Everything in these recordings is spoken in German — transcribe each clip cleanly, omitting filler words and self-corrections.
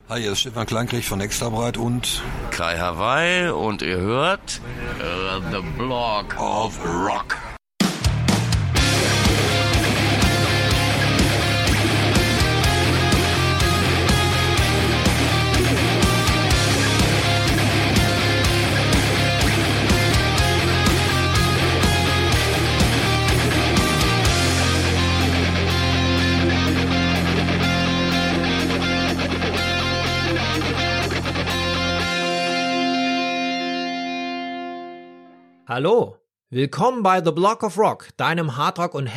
Hi, hier ist Stefan Kleinkrieg von Extrabreit und Kai Hawaii und ihr hört The Block of Rock. Hallo, willkommen bei The Block of Rock, deinem Hardrock- und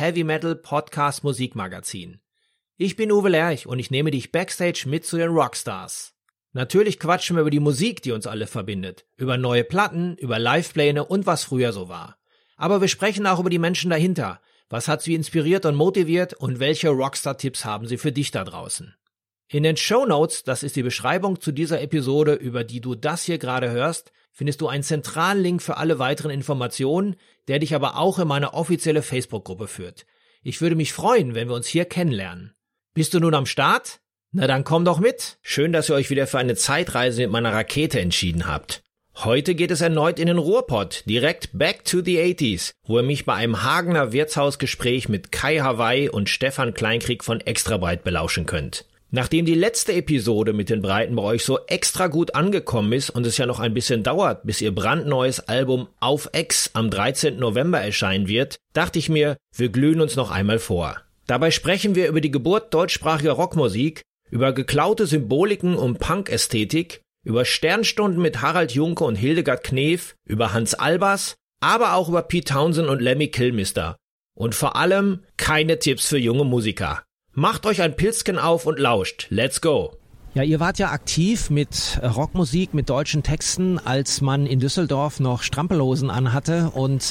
Heavy-Metal-Podcast-Musikmagazin. Ich bin Uwe Lerch und ich nehme dich backstage mit zu den Rockstars. Natürlich quatschen wir über die Musik, die uns alle verbindet, über neue Platten, über Livepläne und was früher so war. Aber wir sprechen auch über die Menschen dahinter. Was hat sie inspiriert und motiviert und welche Rockstar-Tipps haben sie für dich da draußen? In den Shownotes, das ist die Beschreibung zu dieser Episode, über die du das hier gerade hörst, findest du einen zentralen Link für alle weiteren Informationen, der dich aber auch in meine offizielle Facebook-Gruppe führt. Ich würde mich freuen, wenn wir uns hier kennenlernen. Bist du nun am Start? Na dann komm doch mit. Schön, dass ihr euch wieder für eine Zeitreise mit meiner Rakete entschieden habt. Heute geht es erneut in den Ruhrpott, direkt back to the 80s, wo ihr mich bei einem Hagener Wirtshausgespräch mit Kai Hawaii und Stefan Kleinkrieg von Extrabreit belauschen könnt. Nachdem die letzte Episode mit den Breiten bei euch so extra gut angekommen ist und es ja noch ein bisschen dauert, bis ihr brandneues Album Auf Ex am 13. November erscheinen wird, dachte ich mir, wir glühen uns noch einmal vor. Dabei sprechen wir über die Geburt deutschsprachiger Rockmusik, über geklaute Symboliken und Punk-Ästhetik, über Sternstunden mit Harald Junke und Hildegard Knef, über Hans Albers, aber auch über Pete Townshend und Lemmy Kilmister. Und vor allem keine Tipps für junge Musiker. Macht euch ein Pilzchen auf und lauscht. Let's go! Ja, ihr wart ja aktiv mit Rockmusik, mit deutschen Texten, als man in Düsseldorf noch Strampelhosen anhatte und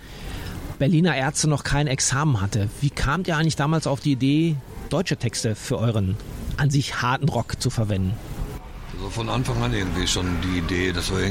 Berliner Ärzte noch kein Examen hatte. Wie kamt ihr eigentlich damals auf die Idee, deutsche Texte für euren an sich harten Rock zu verwenden? Also von Anfang an irgendwie schon die Idee, das war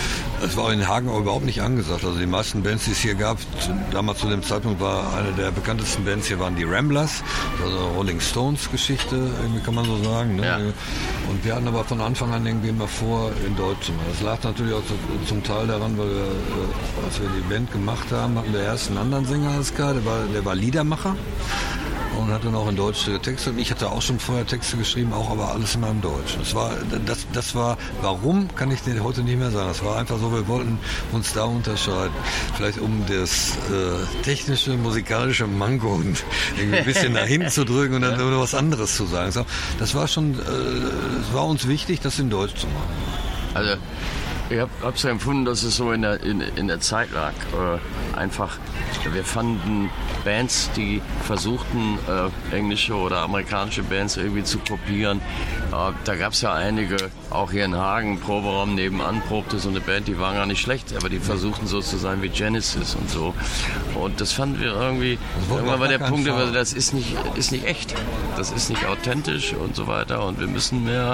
in Hagen aber überhaupt nicht angesagt. Also die meisten Bands, die es hier gab, damals zu dem Zeitpunkt war eine der bekanntesten Bands hier waren die Ramblers, also Rolling Stones Geschichte, irgendwie kann man so sagen. Ne? Ja. Und wir hatten aber von Anfang an irgendwie immer vor, in Deutsch zu machen. Das lag natürlich auch zum Teil daran, weil wir, als wir die Band gemacht haben, hatten wir erst einen anderen Sänger als K, der war Liedermacher. Und hat dann auch in Deutsch Texte. Und ich hatte auch schon vorher Texte geschrieben, auch aber alles immer in Deutsch. Das war, warum, kann ich dir heute nicht mehr sagen. Das war einfach so, wir wollten uns da unterscheiden. Vielleicht um das technische, musikalische Manko irgendwie ein bisschen nach hinten zu drücken und dann nur was anderes zu sagen. Das war schon, es war uns wichtig, das in Deutsch zu machen. Also, ich habe so empfunden, dass es so in der Zeit lag. Einfach, wir fanden Bands, die versuchten, englische oder amerikanische Bands irgendwie zu kopieren. Da gab es ja einige, auch hier in Hagen, Proberaum nebenan probte so eine Band, die waren gar nicht schlecht, aber die versuchten so zu sein wie Genesis und so. Und das fanden wir irgendwie, irgendwann war der Punkt, das ist nicht echt. Das ist nicht authentisch und so weiter. Und wir müssen mehr,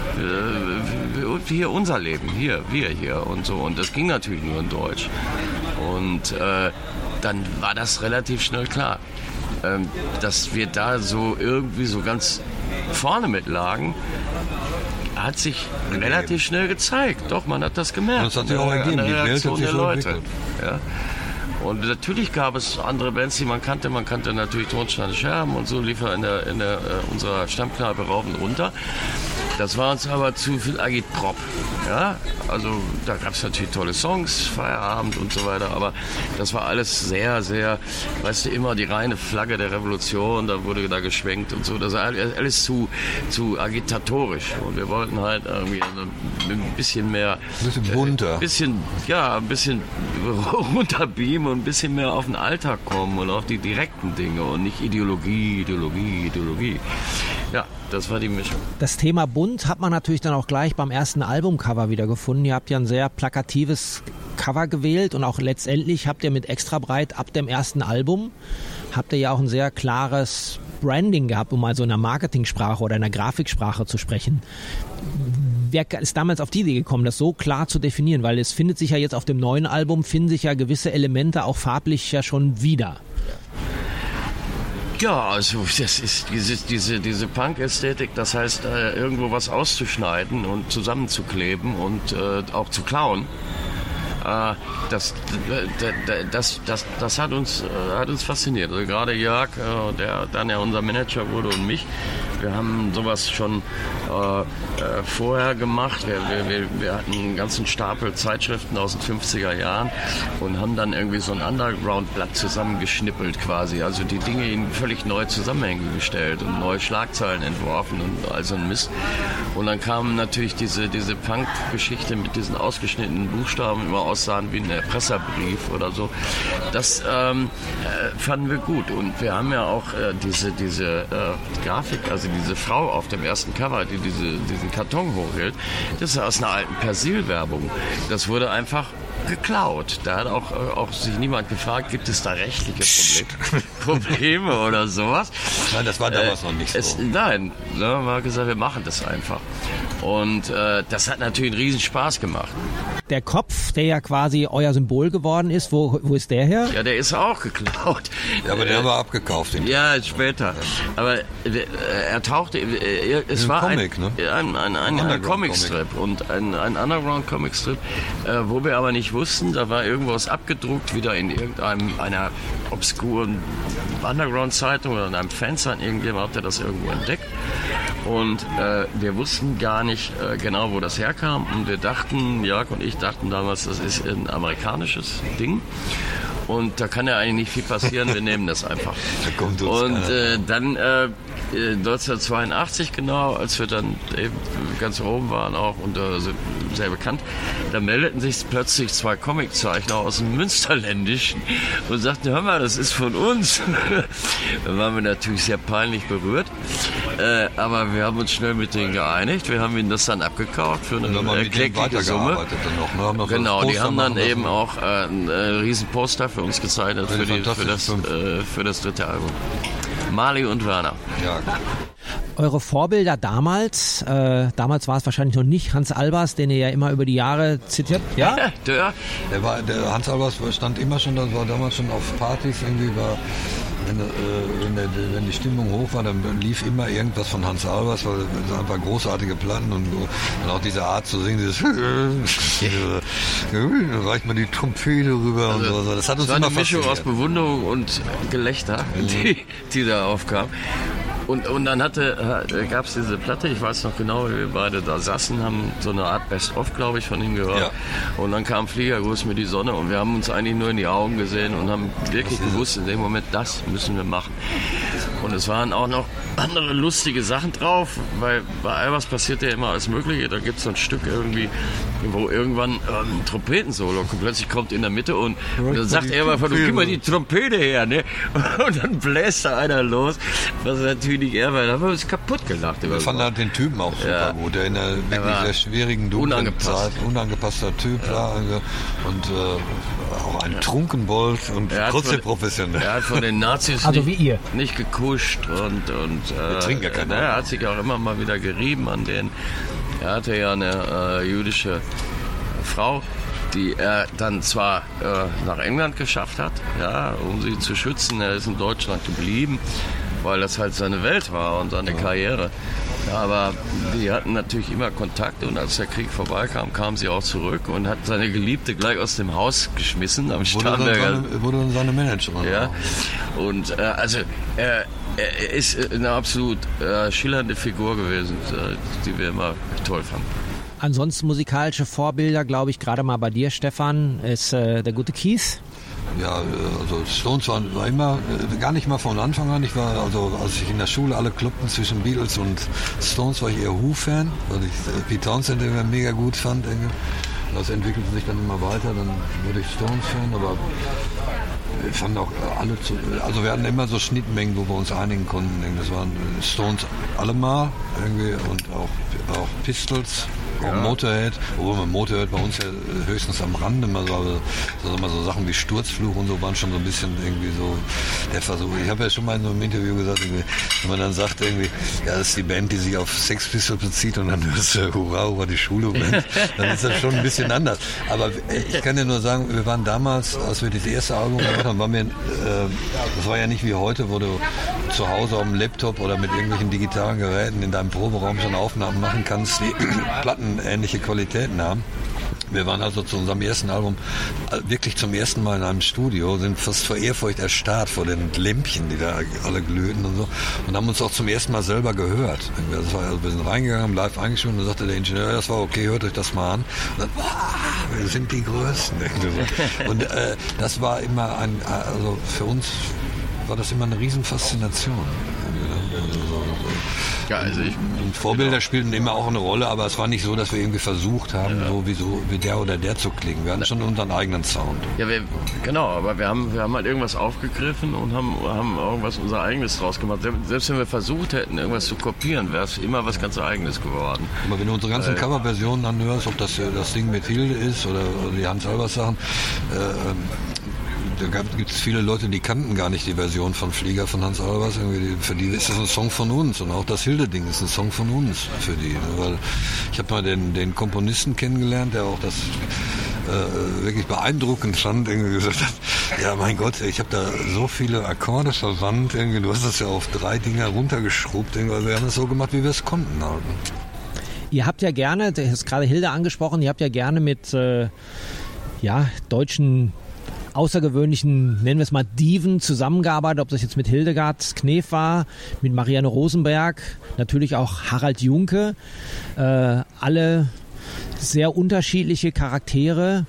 hier unser Leben, wir hier und so. Und das ging natürlich nur in Deutsch. Und dann war das relativ schnell klar, dass wir da so irgendwie so ganz vorne mit lagen, hat sich relativ schnell gezeigt. Doch, man hat das gemerkt. Das hat sich auch ergeben, die Welt hat sich so entwickelt. Ja. Und natürlich gab es andere Bands, die man kannte. Man kannte natürlich Tonsteine Scherben und so, lief er in unserer Stammkneipe rauf und runter. Das war uns aber zu viel Agitprop. Ja? Also da gab es natürlich tolle Songs, Feierabend und so weiter, aber das war alles sehr, sehr, weißt du, immer die reine Flagge der Revolution, da wurde da geschwenkt und so. Das war alles zu agitatorisch. Und wir wollten halt irgendwie ein bisschen mehr... Ein bisschen bunter. Ein bisschen runterbeamen und ein bisschen mehr auf den Alltag kommen und auf die direkten Dinge und nicht Ideologie. Ja, das war die Mischung. Das Thema bunt hat man natürlich dann auch gleich beim ersten Albumcover wieder gefunden. Ihr habt ja ein sehr plakatives Cover gewählt und auch letztendlich habt ihr mit Extrabreit ab dem ersten Album habt ihr ja auch ein sehr klares Branding gehabt, um mal so in einer Marketingsprache oder in einer Grafiksprache zu sprechen. Wer ist damals auf die Idee gekommen, das so klar zu definieren? Weil es findet sich ja jetzt auf dem neuen Album, finden sich ja gewisse Elemente auch farblich ja schon wieder. Ja, also das ist diese Punk-Ästhetik, das heißt irgendwo was auszuschneiden und zusammenzukleben und auch zu klauen. Das hat uns fasziniert. Also gerade Jörg, der dann ja unser Manager wurde, und mich. Wir haben sowas schon vorher gemacht. Wir hatten einen ganzen Stapel Zeitschriften aus den 50er Jahren und haben dann irgendwie so ein Underground-Blatt zusammengeschnippelt quasi. Also die Dinge in völlig neue Zusammenhänge gestellt und neue Schlagzeilen entworfen und all so ein Mist. Und dann kam natürlich diese Punk-Geschichte mit diesen ausgeschnittenen Buchstaben, die immer aussahen wie ein Erpresserbrief oder so. Das fanden wir gut. Und wir haben ja auch diese Grafik, also diese Frau auf dem ersten Cover, die diesen Karton hochhält, das ist aus einer alten Persil-Werbung. Das wurde einfach geklaut. Da hat auch sich niemand gefragt, gibt es da rechtliche Probleme oder sowas? Nein, das war damals noch nicht so. Nein, wir haben gesagt, wir machen das einfach. Und das hat natürlich einen riesen Spaß gemacht. Der Kopf, der ja quasi euer Symbol geworden ist, wo ist der her? Ja, der ist auch geklaut. Ja, aber den haben wir abgekauft. Ja, später. Aber er tauchte, es war Comic, ein Comicstrip und ein Underground-Comicstrip, wo wir aber nicht wussten, da war irgendwas abgedruckt, wieder in einer obskuren Underground-Zeitung oder in einem Fansign, irgendjemand hat das irgendwo entdeckt. Und wir wussten gar nicht genau, wo das herkam. Und wir dachten, Jörg und ich dachten damals, das ist ein amerikanisches Ding. Und da kann ja eigentlich nicht viel passieren, wir nehmen das einfach. Und dann 1982 genau, als wir dann eben ganz oben waren auch und sehr bekannt, da meldeten sich plötzlich 2 Comiczeichner aus dem Münsterländischen und sagten, hör mal, das ist von uns. Da waren wir natürlich sehr peinlich berührt, aber wir haben uns schnell mit denen geeinigt, wir haben ihnen das dann abgekauft für eine erkleckliche Summe. Genau, die haben dann eben auch ein riesen Poster für uns gezeichnet für das dritte Album. Marley und Werner. Ja. Eure Vorbilder damals war es wahrscheinlich noch nicht Hans Albers, den ihr ja immer über die Jahre zitiert. Ja? Der Hans Albers stand immer schon, das war damals schon auf Partys irgendwie, wenn die Stimmung hoch war, dann lief immer irgendwas von Hans Albers, weil es einfach großartige Platten und auch diese Art zu singen, dann reicht man die Trompete rüber also, und so. Das hat uns immer fasziniert. Eine Mischung aus Bewunderung und Gelächter, die da aufkam. Und dann gab es diese Platte, ich weiß noch genau, wie wir beide da saßen, haben so eine Art Best-of, glaube ich, von ihm gehört. Ja. Und dann kam Fliegergruß mit die Sonne und wir haben uns eigentlich nur in die Augen gesehen und haben wirklich gewusst, in dem Moment, das müssen wir machen. Und es waren auch noch andere lustige Sachen drauf, weil bei Albers passiert ja immer alles Mögliche. Da gibt es so ein Stück irgendwie, wo irgendwann ein Trompetensolo kommt. Plötzlich kommt in der Mitte und dann sagt er immer, gib mal die Trompete her, ne? Und dann bläst da einer los, was natürlich nicht er war. Da haben wir uns kaputt gelacht. Wir fanden halt den Typen auch super gut, der in der wirklich sehr schwierigen, dunklen Zeit, unangepasster Typ war und auch ein Trunkenbold und trotzdem professionell. Er hat von den Nazis also wie ihr. Nicht gekuscht und wir trinken ja keinen er hat sich auch immer mal wieder gerieben an denen. Er hatte ja eine jüdische Frau, die er dann zwar nach England geschafft hat, ja, um sie zu schützen. Er ist in Deutschland geblieben, weil das halt seine Welt war und seine Karriere. Ja, aber die hatten natürlich immer Kontakt und als der Krieg vorbeikam, kam sie auch zurück und hat seine Geliebte gleich aus dem Haus geschmissen am Starnberger. Wurde dann seine Managerin. Ja, und also er ist eine absolut schillernde Figur gewesen, die wir immer toll fanden. Ansonsten musikalische Vorbilder, glaube ich, gerade mal bei dir, Stefan, ist der gute Keith. Ja, also Stones war immer, gar nicht mal von Anfang an. Ich war, also als ich in der Schule alle kloppten zwischen Beatles und Stones, war ich eher Who-Fan, weil ich Pete Townsend immer mega gut fand. Das entwickelte sich dann immer weiter, dann wurde ich Stones-Fan, aber wir fanden auch alle also wir hatten immer so Schnittmengen, wo wir uns einigen konnten. Das waren Stones allemal irgendwie und auch Pistols auch Motorhead, obwohl man Motorhead bei uns ja höchstens am Rande mal so Sachen wie Sturzfluch und so waren schon so ein bisschen irgendwie so der Versuch. Ich habe ja schon mal in einem Interview gesagt, wenn man dann sagt irgendwie, ja, das ist die Band, die sich auf Sex Pistols bezieht und dann hörst du Hurra, Hurra, die Schule-Band, dann ist das schon ein bisschen anders. Aber ich kann dir nur sagen, wir waren damals, als wir das erste Album gemacht haben, das war ja nicht wie heute, wo du zu Hause auf dem Laptop oder mit irgendwelchen digitalen Geräten in deinem Proberaum schon Aufnahmen machen kannst, die plattenähnliche Qualitäten haben. Wir waren also zu unserem ersten Album wirklich zum ersten Mal in einem Studio, sind fast vor Ehrfurcht erstarrt vor den Lämpchen, die da alle glühten und so, und haben uns auch zum ersten Mal selber gehört. Wir sind reingegangen, haben live eingespielt und dann sagte der Ingenieur, das war okay, hört euch das mal an. Und dann, wir sind die Größten. Und das war immer also für uns war das immer eine Riesenfaszination. Ja, also und Vorbilder spielten immer auch eine Rolle, aber es war nicht so, dass wir irgendwie versucht haben, so wie der oder der zu klingen. Wir hatten schon unseren eigenen Sound. Ja, aber wir haben halt irgendwas aufgegriffen und haben irgendwas unser eigenes draus gemacht. Selbst wenn wir versucht hätten, irgendwas zu kopieren, wäre es immer was ganz Eigenes geworden. Aber wenn du unsere ganzen Coverversionen anhörst, ob das Ding mit Hilde ist oder die Hans Albers Sachen, da gibt es viele Leute, die kannten gar nicht die Version von Flieger von Hans Albers. Für die ist das ein Song von uns. Und auch das Hilde-Ding ist ein Song von uns für die. Weil ich habe mal den Komponisten kennengelernt, der auch das wirklich beeindruckend fand, irgendwie gesagt hat, ja mein Gott, ich habe da so viele Akkorde verwandt, du hast das ja auf 3 Dinger runtergeschrubbt, also wir haben das so gemacht, wie wir es konnten halt. Ihr habt ja gerne, du hast gerade Hilde angesprochen, ihr habt ja gerne mit deutschen außergewöhnlichen, nennen wir es mal Diven, zusammengearbeitet, ob das jetzt mit Hildegard Knef war, mit Marianne Rosenberg, natürlich auch Harald Junke, alle sehr unterschiedliche Charaktere.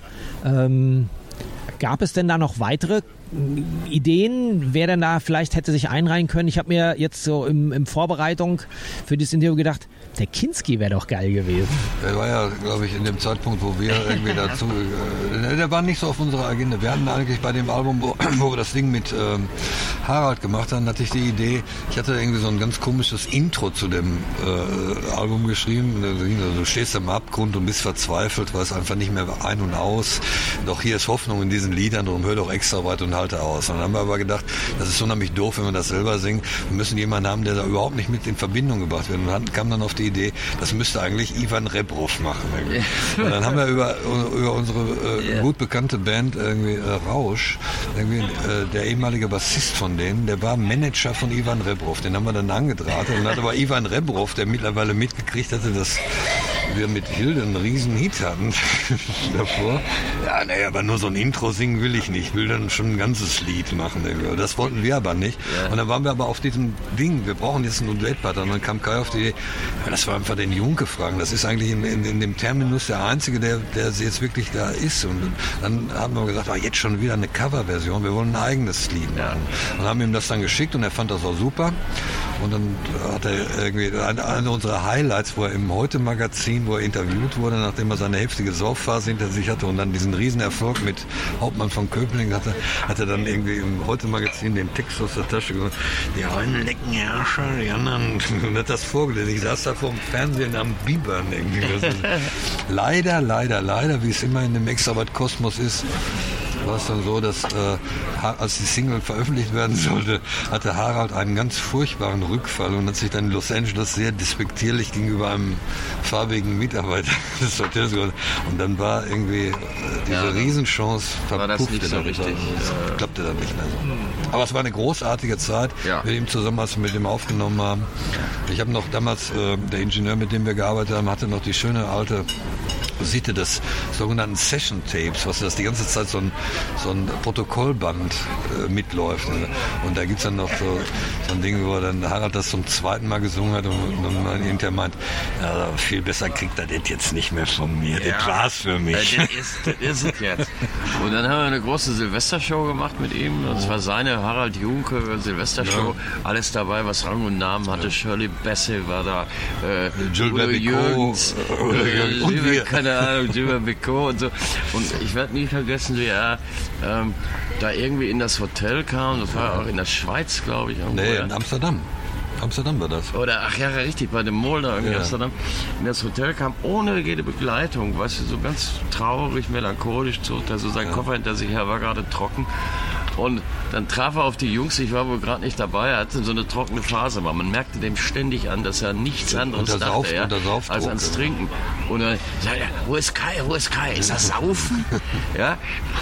Gab es denn da noch weitere Ideen, wer denn da vielleicht hätte sich einreihen können? Ich habe mir jetzt so in Vorbereitung für dieses Interview gedacht, der Kinski wäre doch geil gewesen. Der war ja, glaube ich, in dem Zeitpunkt, wo wir irgendwie dazu... der war nicht so auf unserer Agenda. Wir hatten eigentlich bei dem Album, wo wir das Ding mit Harald gemacht haben, hatte ich die Idee, ich hatte irgendwie so ein ganz komisches Intro zu dem Album geschrieben. Du stehst am Abgrund und bist verzweifelt, weißt einfach nicht mehr ein und aus. Doch hier ist Hoffnung in diesen Liedern, darum hör doch extra weit und halte aus. Und dann haben wir aber gedacht, das ist unheimlich doof, wenn wir das selber singen. Wir müssen jemanden haben, der da überhaupt nicht mit in Verbindung gebracht wird. Und dann kam dann auf die Idee, das müsste eigentlich Ivan Rebrov machen. Und dann haben wir über unsere gut bekannte Band Rausch, der ehemalige Bassist von denen, der war Manager von Ivan Rebrov. Den haben wir dann angedrahtet. Und dann hat aber Ivan Rebrov, der mittlerweile mitgekriegt hatte, dass wir mit Hilde einen riesen Hit hatten davor. Ja, aber nur so ein Intro singen will ich nicht. Ich will dann schon ein ganzes Lied machen. Das wollten wir aber nicht. Ja. Und dann waren wir aber auf diesem Ding, wir brauchen jetzt einen Duettpartner. Und dann kam Kai auf die Idee, das war einfach den Junke fragen. Das ist eigentlich in dem Terminus der Einzige, der jetzt wirklich da ist. Und dann haben wir gesagt, jetzt schon wieder eine Coverversion. Wir wollen ein eigenes Lied machen. Und haben ihm das dann geschickt und er fand das auch super. Und dann hat er irgendwie eine unserer Highlights, wo er im Heute-Magazin, wo er interviewt wurde, nachdem er seine heftige Saufphase hinter sich hatte und dann diesen Riesenerfolg mit Hauptmann von Köping hatte, hat er dann irgendwie im Heute-Magazin den Text aus der Tasche gesagt, die einen lecken Herrscher, die anderen, und hat das vorgelesen. Ich saß da vor dem Fernsehen am Bibern irgendwie. Leider, wie es immer in dem Extrawatt-Kosmos ist, war es dann so, dass als die Single veröffentlicht werden sollte, hatte Harald einen ganz furchtbaren Rückfall und hat sich dann in Los Angeles sehr despektierlich gegenüber einem farbigen Mitarbeiter des Hotels gemacht. Und dann war irgendwie diese Riesenchance verpuffte. So richtig. Das klappte dann nicht mehr so. Aber es war eine großartige Zeit mit ihm zusammen, als wir mit ihm aufgenommen haben. Ich habe noch damals, der Ingenieur, mit dem wir gearbeitet haben, hatte noch die schöne alte Sitte des sogenannten Session Tapes, was das die ganze Zeit so ein Protokollband mitläuft. Und da gibt es dann noch so ein Ding, wo dann Harald das zum zweiten Mal gesungen hat und man hinterher meint, ja, viel besser kriegt er das jetzt nicht mehr von mir. Das war's für mich. Das ist es jetzt. Und dann haben wir eine große Silvestershow gemacht mit ihm. Das war seine Harald Junke Silvestershow. Alles dabei, was Rang und Namen hatte. Shirley Bassey war da. Jules Jürgens. Keine Ahnung, Jules Bicot und so. Und ich werde nie vergessen, wie er da irgendwie in das Hotel kam. Das war auch in der Schweiz, glaube ich. Nee, in Amsterdam. Amsterdam war das. Oder, ach ja, richtig, bei dem Mall da in Amsterdam. In das Hotel kam ohne jede Begleitung, weißt du, so ganz traurig, melancholisch, zog da so seinen Koffer hinter sich her, war gerade trocken. Und dann traf er auf die Jungs, ich war wohl gerade nicht dabei, er hatte so eine trockene Phase, aber man merkte dem ständig an, dass er nichts anderes dachte, als ans Trinken. Und dann sagte er, wo ist Kai, ist das Saufen? Ja,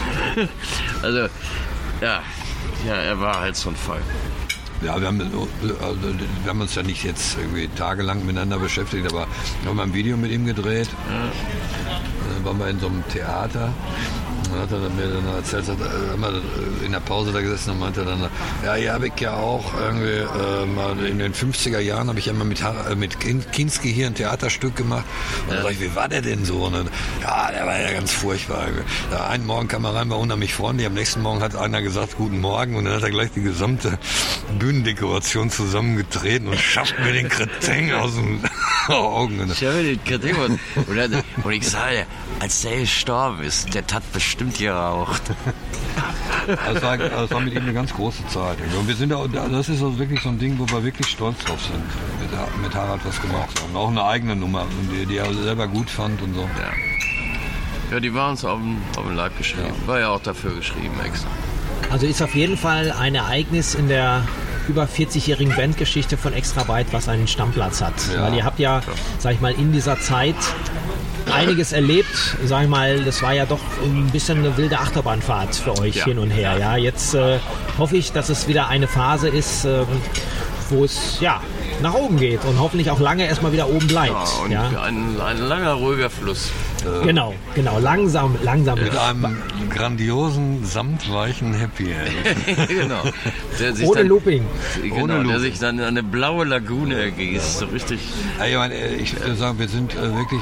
also, ja, er war halt so ein Fall. Ja, wir haben uns ja nicht jetzt irgendwie tagelang miteinander beschäftigt, aber wir haben ein Video mit ihm gedreht. Dann waren wir in so einem Theater. Dann hat er mir dann erzählt, haben wir in der Pause da gesessen und meinte dann, ja, hier habe ich ja auch irgendwie mal in den 50er Jahren habe ich ja mal mit Kinski hier ein Theaterstück gemacht. Und dann sag ich, wie war der denn so? Und dann, ja, der war ja ganz furchtbar. Ja, einen Morgen kam er rein, war unheimlich freundlich. Am nächsten Morgen hat einer gesagt, guten Morgen. Und dann hat er gleich die gesamte Bühnendekoration zusammengetreten und schafft mir den Kretin aus den Augen. Ich habe den Kretin und ich sage, als der gestorben ist, der hat bestimmt geraucht. Das war mit ihm eine ganz große Zeit. Und wir sind das ist also wirklich so ein Ding, wo wir wirklich stolz drauf sind, mit Harald was gemacht haben. Auch eine eigene Nummer, die er selber gut fand und so. Ja, die war uns auf dem Leib geschrieben. War ja auch dafür geschrieben extra. Also ist auf jeden Fall ein Ereignis in der über 40-jährigen Bandgeschichte von Extra Byte, was einen Stammplatz hat. Ja. Weil ihr habt ja, sag ich mal, in dieser Zeit einiges erlebt, sag ich mal, das war ja doch ein bisschen eine wilde Achterbahnfahrt für euch hin und her. Ja, jetzt hoffe ich, dass es wieder eine Phase ist, wo es nach oben geht und hoffentlich auch lange erstmal wieder oben bleibt. Ja, und ein langer, ruhiger Fluss. Genau, langsam. Mit einem grandiosen, samtweichen Happy End. Genau. Ohne Looping. Genau, der sich dann in eine blaue Lagune ergießt. So richtig. Ich würde sagen, wir sind wirklich...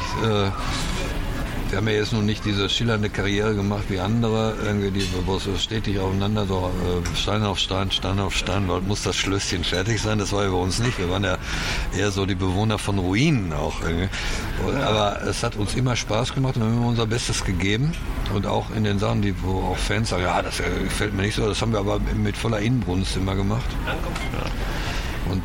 wir haben ja jetzt noch nicht diese schillernde Karriere gemacht wie andere, irgendwie wo es so stetig aufeinander, so Stein auf Stein, muss das Schlösschen fertig sein. Das war ja bei uns nicht. Wir waren ja eher so die Bewohner von Ruinen auch irgendwie. Aber es hat uns immer Spaß gemacht und wir haben immer unser Bestes gegeben. Und auch in den Sachen, wo auch Fans sagen, ja, das gefällt mir nicht so, das haben wir aber mit voller Inbrunst immer gemacht. Und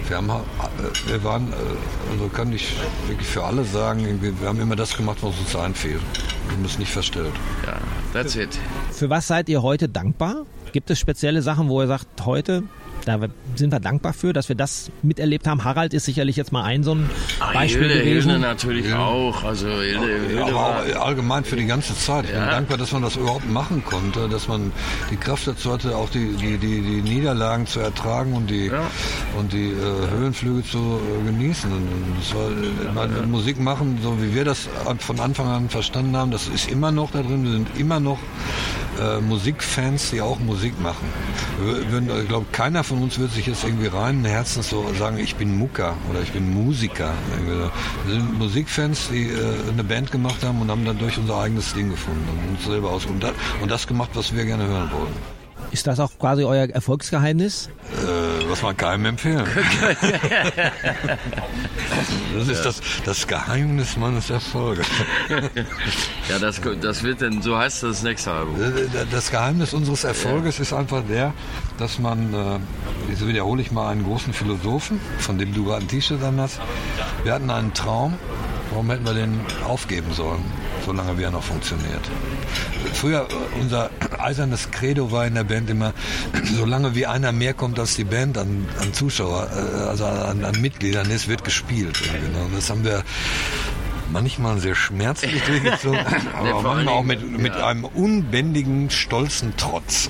wir waren, also kann ich wirklich für alle sagen, wir haben immer das gemacht, was uns einfiel. Wir haben es nicht verstellt. Ja, that's it. Für was seid ihr heute dankbar? Gibt es spezielle Sachen, wo ihr sagt, heute, da sind wir dankbar für, dass wir das miterlebt haben? Harald ist sicherlich jetzt mal so ein Beispiel gewesen. Hilde natürlich auch. Also Hilde aber auch allgemein für die ganze Zeit. Ich bin dankbar, dass man das überhaupt machen konnte, dass man die Kraft dazu hatte, auch die Niederlagen zu ertragen und die Höhenflüge zu genießen. Und das war, Musik machen, so wie wir das von Anfang an verstanden haben, das ist immer noch da drin. Wir sind immer noch Musikfans, die auch Musik machen. Ich glaube, keiner von uns wird sich jetzt irgendwie reinen Herzens so sagen, ich bin Mucker oder ich bin Musiker. Wir sind Musikfans, die eine Band gemacht haben und haben dann durch unser eigenes Ding gefunden und uns selber ausgesucht und das gemacht, was wir gerne hören wollen. Ist das auch quasi euer Erfolgsgeheimnis? Was man keinem empfehlen. Das ist das Geheimnis meines Erfolges. Ja, das wird denn, so heißt das nächste Album. Das Geheimnis unseres Erfolges ist einfach dass man, so wiederhole ich mal einen großen Philosophen, von dem du gerade ein T-Shirt an hast. Wir hatten einen Traum, warum hätten wir den aufgeben sollen, solange wie er noch funktioniert? Früher, unser eisernes Credo war in der Band immer, solange wie einer mehr kommt als die Band an Zuschauer, also an Mitgliedern ist, wird gespielt. Und das haben wir manchmal sehr schmerzlich durchgezogen, aber manchmal auch mit einem unbändigen, stolzen Trotz.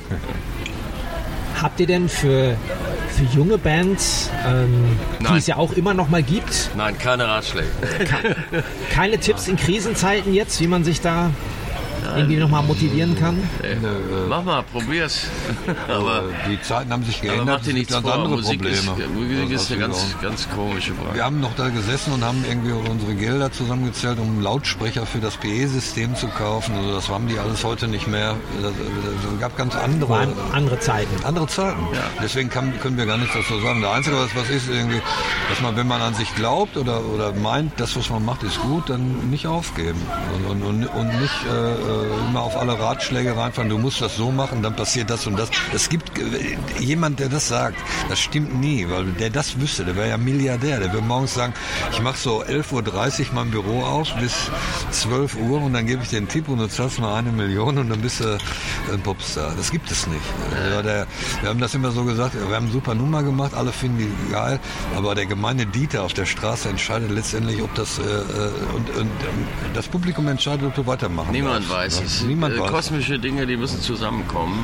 Habt ihr denn für junge Bands, die es ja auch immer noch mal gibt? Nein, keine Ratschläge. Keine Tipps in Krisenzeiten jetzt, wie man sich da irgendwie nochmal motivieren kann? Mach mal, probier's. Aber die Zeiten haben sich geändert. Mach dir nichts ganz vor. andere Musik Probleme. ist eine ganz komische Frage. Wir haben noch da gesessen und haben irgendwie unsere Gelder zusammengezählt, um Lautsprecher für das PE-System zu kaufen. Also das haben die alles heute nicht mehr. Es gab ganz andere Zeiten. Andere Zeiten. Ja. Deswegen können wir gar nichts dazu sagen. Der Einzige, was ist irgendwie, dass man, wenn man an sich glaubt oder meint, das, was man macht, ist gut, dann nicht aufgeben und nicht immer auf alle Ratschläge reinfahren, du musst das so machen, dann passiert das und das. Es gibt jemand, der das sagt, das stimmt nie, weil der das wüsste, der wäre ja Milliardär, der würde morgens sagen, ich mache so 11.30 Uhr mein Büro auf bis 12 Uhr und dann gebe ich dir einen Tipp und du zahlst mal 1 Million und dann bist du ein Popstar. Das gibt es nicht. Wir haben das immer so gesagt, wir haben eine super Nummer gemacht, alle finden die geil, aber der gemeine Dieter auf der Straße entscheidet letztendlich, ob das und das Publikum entscheidet, ob du weitermachen Niemand darfst. weiß es. Niemand weiß. Kosmische Dinge, die müssen zusammenkommen.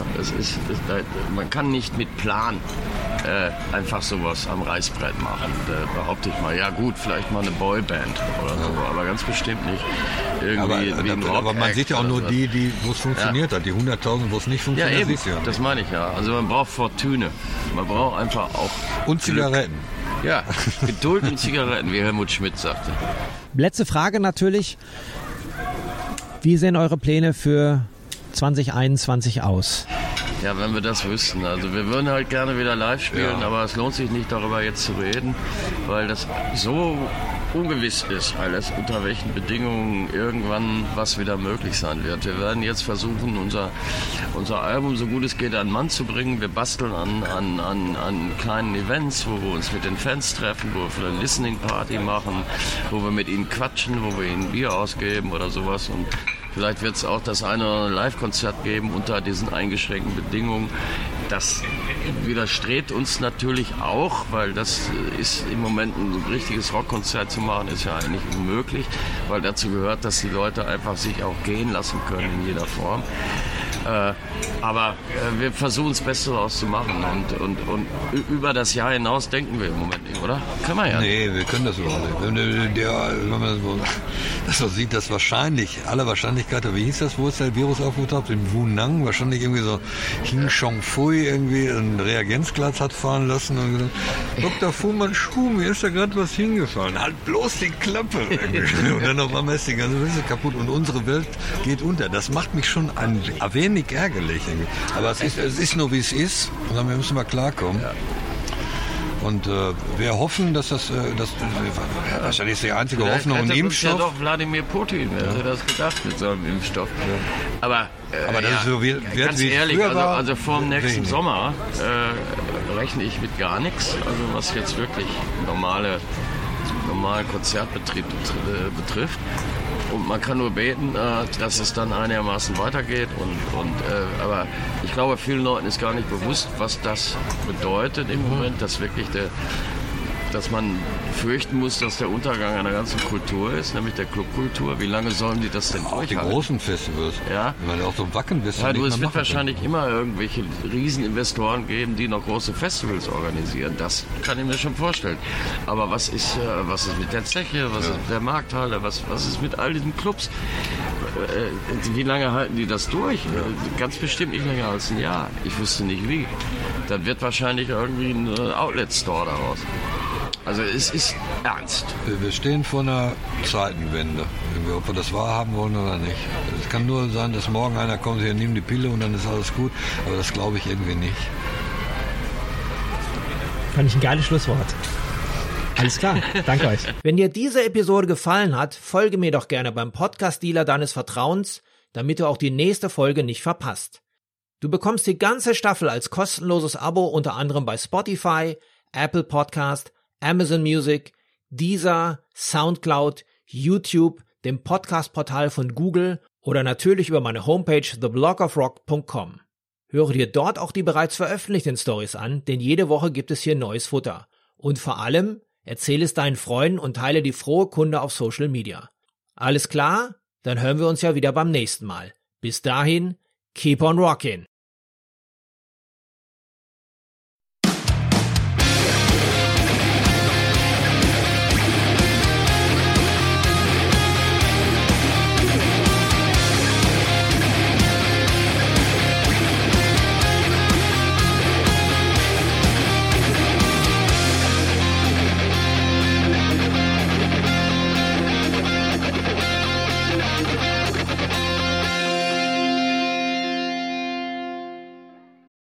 Man kann nicht mit Plan einfach sowas am Reißbrett machen. Da behaupte ich mal, ja gut, vielleicht mal eine Boyband oder so, aber ganz bestimmt nicht irgendwie wie ein Rock. Aber man sieht ja auch nur die, wo es funktioniert hat. Die 100.000, wo es nicht funktioniert, eben. siehst du ja nicht. Das meine ich ja. Also man braucht Fortune. Man braucht einfach auch Und Zigaretten. Ja, Geduld und Zigaretten, wie Helmut Schmidt sagte. Letzte Frage natürlich. Wie sehen eure Pläne für 2021 aus? Ja, wenn wir das wüssten. Also wir würden halt gerne wieder live spielen, aber es lohnt sich nicht, darüber jetzt zu reden, weil das so ungewiss ist, alles unter welchen Bedingungen irgendwann was wieder möglich sein wird. Wir werden jetzt versuchen, unser Album so gut es geht an den Mann zu bringen. Wir basteln an kleinen Events, wo wir uns mit den Fans treffen, wo wir eine Listening Party machen, wo wir mit ihnen quatschen, wo wir ihnen Bier ausgeben oder sowas. Und vielleicht wird es auch das eine oder andere Live-Konzert geben unter diesen eingeschränkten Bedingungen. Das widerstrebt uns natürlich auch, weil das ist im Moment ein richtiges Rockkonzert zu machen, ist ja eigentlich unmöglich, weil dazu gehört, dass die Leute einfach sich auch gehen lassen können in jeder Form. Aber wir versuchen das Beste daraus zu machen und über das Jahr hinaus denken wir im Moment nicht, oder? Können wir ja nicht. Nee, wir können das überhaupt nicht. Wenn man so sieht, dass wahrscheinlich, aller Wahrscheinlichkeit, wie hieß das, wo ist der Virus aufgetaucht? In Wunang, wahrscheinlich irgendwie so Hing Chong Fui irgendwie ein Reagenzglas hat fahren lassen und gesagt, Dr. Fuhrmann Schuh, mir ist da gerade was hingefallen. Halt bloß die Klappe. Und dann auf einmal ist die ganze Welt kaputt und unsere Welt geht unter. Das macht mich schon ein wenig ärgerlich. Aber es ist nur, wie es ist. Und dann müssen wir klarkommen. Ja. Und wir hoffen, dass das wahrscheinlich ist die einzige Hoffnung und Impfstoff. Ja doch Wladimir Putin, wer hätte das gedacht mit so einem Impfstoff. Ja. Aber das ist so ganz ehrlich, also vor dem nächsten Sommer rechne ich mit gar nichts. Also was jetzt wirklich normalen Konzertbetrieb betrifft. Und man kann nur beten, dass es dann einigermaßen weitergeht. Aber ich glaube, vielen Leuten ist gar nicht bewusst, was das bedeutet im Moment, dass wirklich dass man fürchten muss, dass der Untergang einer ganzen Kultur ist, nämlich der Clubkultur. Wie lange sollen die das denn durchhalten? Die großen Festivals. Ja. Weil auch so Wacken bist. Ja, es wird wahrscheinlich immer irgendwelche Rieseninvestoren geben, die noch große Festivals organisieren. Das kann ich mir schon vorstellen. Aber was ist mit der Zeche? Was ist mit der Markthalle? Was ist mit all diesen Clubs? Wie lange halten die das durch? Ganz bestimmt nicht länger als ein Jahr. Ich wüsste nicht wie. Dann wird wahrscheinlich irgendwie ein Outlet-Store daraus. Also es ist ernst. Wir stehen vor einer Zeitenwende. Ob wir das wahrhaben wollen oder nicht. Es kann nur sein, dass morgen einer kommt, hier nimm die Pille und dann ist alles gut. Aber das glaube ich irgendwie nicht. Fand ich ein geiles Schlusswort. Alles klar, danke euch. Wenn dir diese Episode gefallen hat, folge mir doch gerne beim Podcast-Dealer deines Vertrauens, damit du auch die nächste Folge nicht verpasst. Du bekommst die ganze Staffel als kostenloses Abo unter anderem bei Spotify, Apple Podcast, Amazon Music, Deezer, Soundcloud, YouTube, dem Podcast-Portal von Google oder natürlich über meine Homepage theblogofrock.com. Höre dir dort auch die bereits veröffentlichten Stories an, denn jede Woche gibt es hier neues Futter. Und vor allem, erzähle es deinen Freunden und teile die frohe Kunde auf Social Media. Alles klar? Dann hören wir uns ja wieder beim nächsten Mal. Bis dahin, keep on rockin'!